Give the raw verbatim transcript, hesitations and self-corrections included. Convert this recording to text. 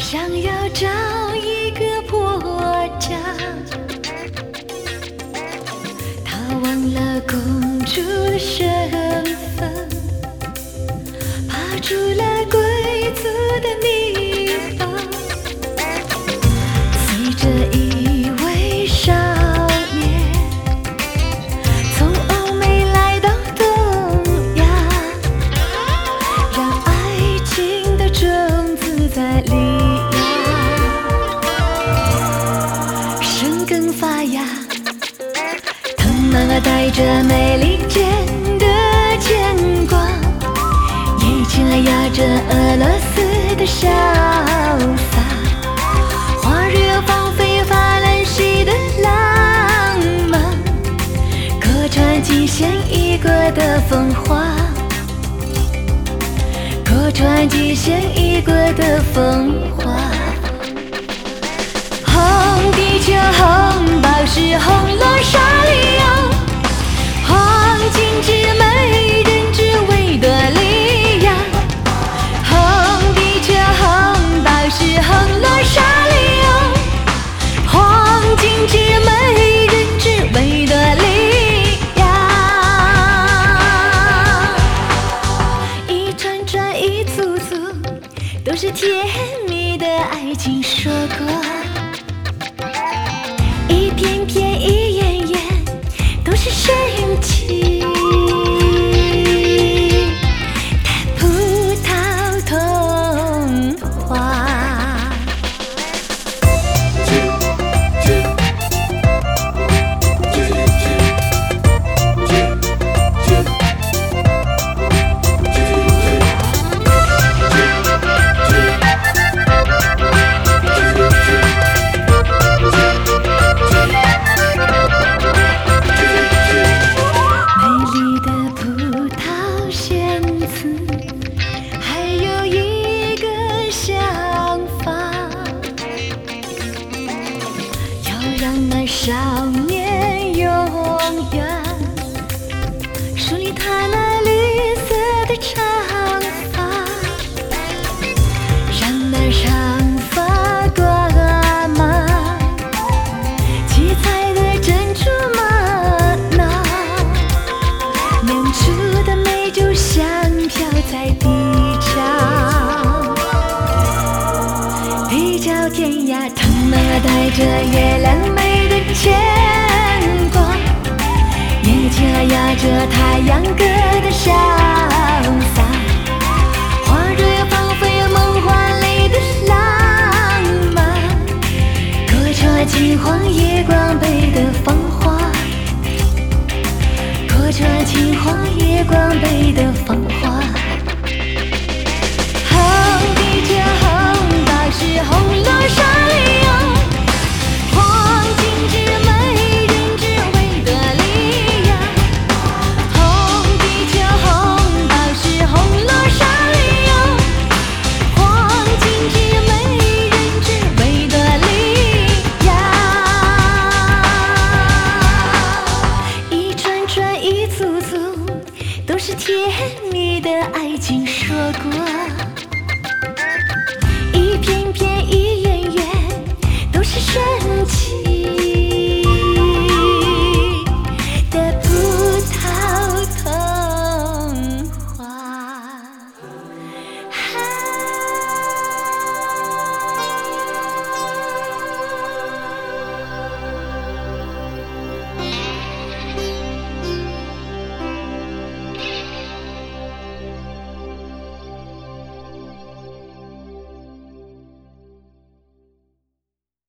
想要找一个破家，他忘了公主的身份，爬出了贵族的泥巴，随着一位少年从欧美来到东亚，让爱情的种子在里发芽，藤蔓儿带着美利坚的牵挂，眼睛儿压着俄罗斯的潇洒，花热放飞法兰西的浪漫，客船极限异国的风华，客船极限异国的风华。红地球，红宝石，红罗莎莉亚，黄金之美人之维多利亚。红地球，红宝石，红罗莎莉亚，黄金之美人之维多利亚。一串串一组组，都是甜蜜的爱情说过。一片片一眼眼都是神奇的葡萄童话。让那少年永远梳理他那绿色的长发，让那长发挂满七彩的珍珠玛瑙，酿出的美酒香飘在地上，地角天涯，藤蔓儿带着月亮美的牵挂，眼睛儿压着太阳歌的潇洒，